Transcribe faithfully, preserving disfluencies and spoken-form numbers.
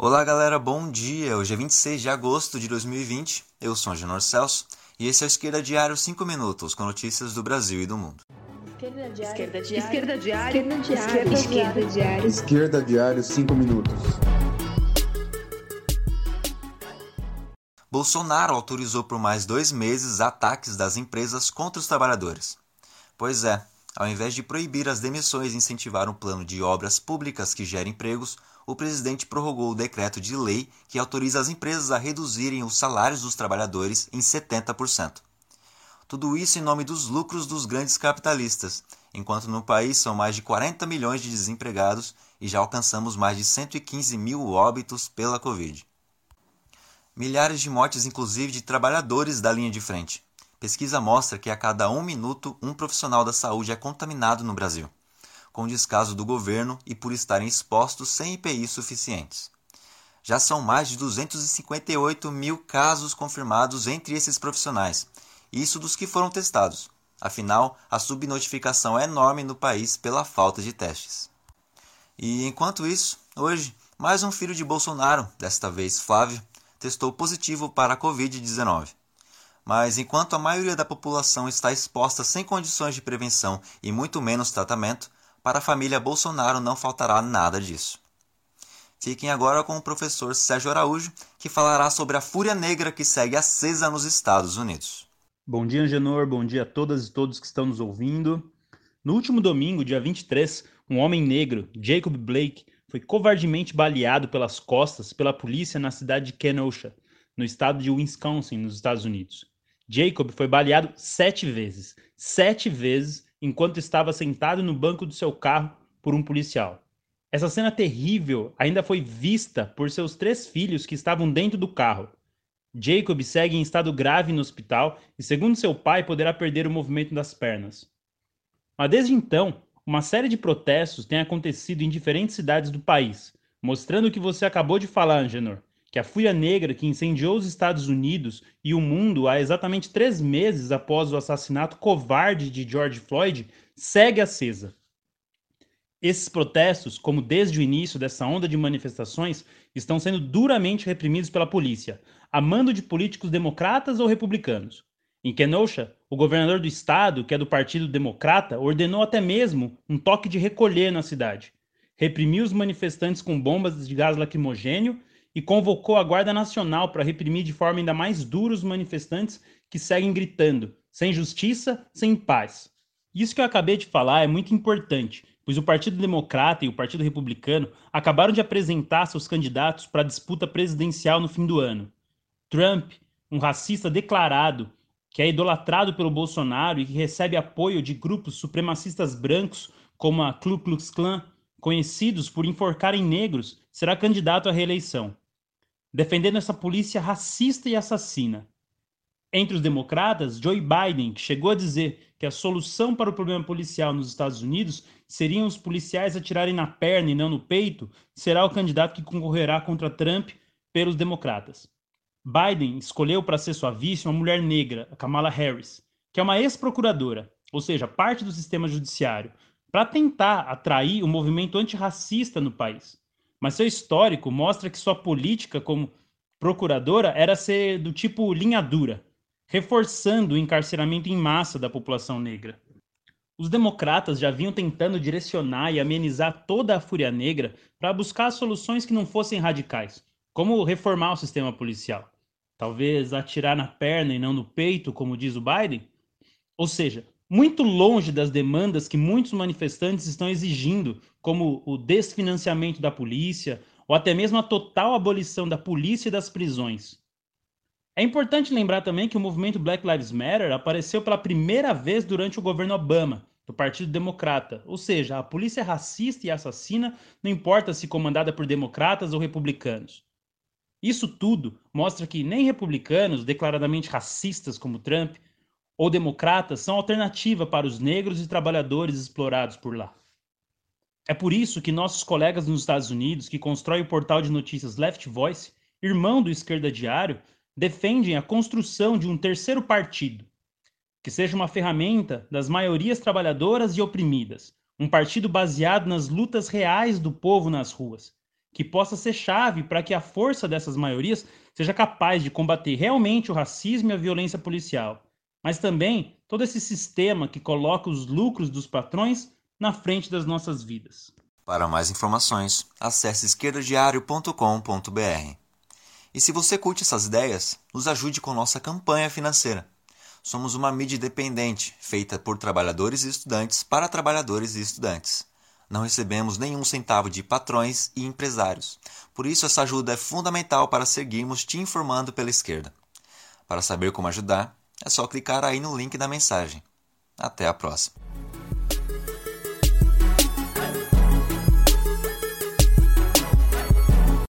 Olá galera, bom dia! Hoje é vinte e seis de agosto de dois mil e vinte, eu sou o Genor Celso e esse é o Esquerda Diário cinco minutos com notícias do Brasil e do mundo. Esquerda Diário. Esquerda Diário. Esquerda Diário. Esquerda Diário. Esquerda Diário. Esquerda Diário cinco minutos. Bolsonaro autorizou por mais dois meses ataques das empresas contra os trabalhadores. Pois é, ao invés de proibir as demissões e incentivar um plano de obras públicas que gere empregos, o presidente prorrogou o decreto de lei que autoriza as empresas a reduzirem os salários dos trabalhadores em setenta por cento. Tudo isso em nome dos lucros dos grandes capitalistas, enquanto no país são mais de quarenta milhões de desempregados e já alcançamos mais de cento e quinze mil óbitos pela Covid. Milhares de mortes, inclusive de trabalhadores da linha de frente. Pesquisa mostra que a cada um minuto, um profissional da saúde é contaminado no Brasil, com descaso do governo e por estarem expostos sem I P I suficientes. Já são mais de duzentos e cinquenta e oito mil casos confirmados entre esses profissionais, isso dos que foram testados. Afinal, a subnotificação é enorme no país pela falta de testes. E enquanto isso, hoje, mais um filho de Bolsonaro, desta vez Flávio, testou positivo para a covid dezenove. Mas enquanto a maioria da população está exposta sem condições de prevenção e muito menos tratamento, para a família Bolsonaro não faltará nada disso. Fiquem agora com o professor Sérgio Araújo, que falará sobre a fúria negra que segue acesa nos Estados Unidos. Bom dia, Angenor. Bom dia a todas e todos que estão nos ouvindo. No último domingo, dia vinte e três, um homem negro, Jacob Blake, foi covardemente baleado pelas costas pela polícia na cidade de Kenosha, no estado de Wisconsin, nos Estados Unidos. Jacob foi baleado sete vezes, sete vezes, enquanto estava sentado no banco do seu carro por um policial. Essa cena terrível ainda foi vista por seus três filhos que estavam dentro do carro. Jacob segue em estado grave no hospital e, segundo seu pai, poderá perder o movimento das pernas. Mas desde então, uma série de protestos tem acontecido em diferentes cidades do país, mostrando o que você acabou de falar, Angenor, que a fúria negra que incendiou os Estados Unidos e o mundo há exatamente três meses após o assassinato covarde de George Floyd segue acesa. Esses protestos, como desde o início dessa onda de manifestações, estão sendo duramente reprimidos pela polícia, a mando de políticos democratas ou republicanos. Em Kenosha, o governador do estado, que é do Partido Democrata, ordenou até mesmo um toque de recolher na cidade. Reprimiu os manifestantes com bombas de gás lacrimogênio e convocou a Guarda Nacional para reprimir de forma ainda mais dura os manifestantes que seguem gritando, sem justiça, sem paz. Isso que eu acabei de falar é muito importante, pois o Partido Democrata e o Partido Republicano acabaram de apresentar seus candidatos para a disputa presidencial no fim do ano. Trump, um racista declarado, que é idolatrado pelo Bolsonaro e que recebe apoio de grupos supremacistas brancos como a Ku Klux Klan, conhecidos por enforcarem negros, será candidato à reeleição, defendendo essa polícia racista e assassina. Entre os democratas, Joe Biden, que chegou a dizer que a solução para o problema policial nos Estados Unidos seriam os policiais atirarem na perna e não no peito, será o candidato que concorrerá contra Trump pelos democratas. Biden escolheu para ser sua vice uma mulher negra, a Kamala Harris, que é uma ex-procuradora, ou seja, parte do sistema judiciário, para tentar atrair o movimento antirracista no país. Mas seu histórico mostra que sua política como procuradora era ser do tipo linha dura, reforçando o encarceramento em massa da população negra. Os democratas já vinham tentando direcionar e amenizar toda a fúria negra para buscar soluções que não fossem radicais, como reformar o sistema policial. Talvez atirar na perna e não no peito, como diz o Biden? Ou seja, muito longe das demandas que muitos manifestantes estão exigindo, como o desfinanciamento da polícia, ou até mesmo a total abolição da polícia e das prisões. É importante lembrar também que o movimento Black Lives Matter apareceu pela primeira vez durante o governo Obama, do Partido Democrata, ou seja, a polícia racista e assassina não importa se comandada por democratas ou republicanos. Isso tudo mostra que nem republicanos declaradamente racistas como Trump ou democratas são alternativa para os negros e trabalhadores explorados por lá. É por isso que nossos colegas nos Estados Unidos, que constroem o portal de notícias Left Voice, irmão do Esquerda Diário, defendem a construção de um terceiro partido, que seja uma ferramenta das maiorias trabalhadoras e oprimidas, um partido baseado nas lutas reais do povo nas ruas, que possa ser chave para que a força dessas maiorias seja capaz de combater realmente o racismo e a violência policial, mas também todo esse sistema que coloca os lucros dos patrões na frente das nossas vidas. Para mais informações, acesse esquerda diário ponto com ponto b r. E se você curte essas ideias, nos ajude com nossa campanha financeira. Somos uma mídia independente, feita por trabalhadores e estudantes para trabalhadores e estudantes. Não recebemos nenhum centavo de patrões e empresários. Por isso, essa ajuda é fundamental para seguirmos te informando pela esquerda. Para saber como ajudar, é só clicar aí no link da mensagem. Até a próxima.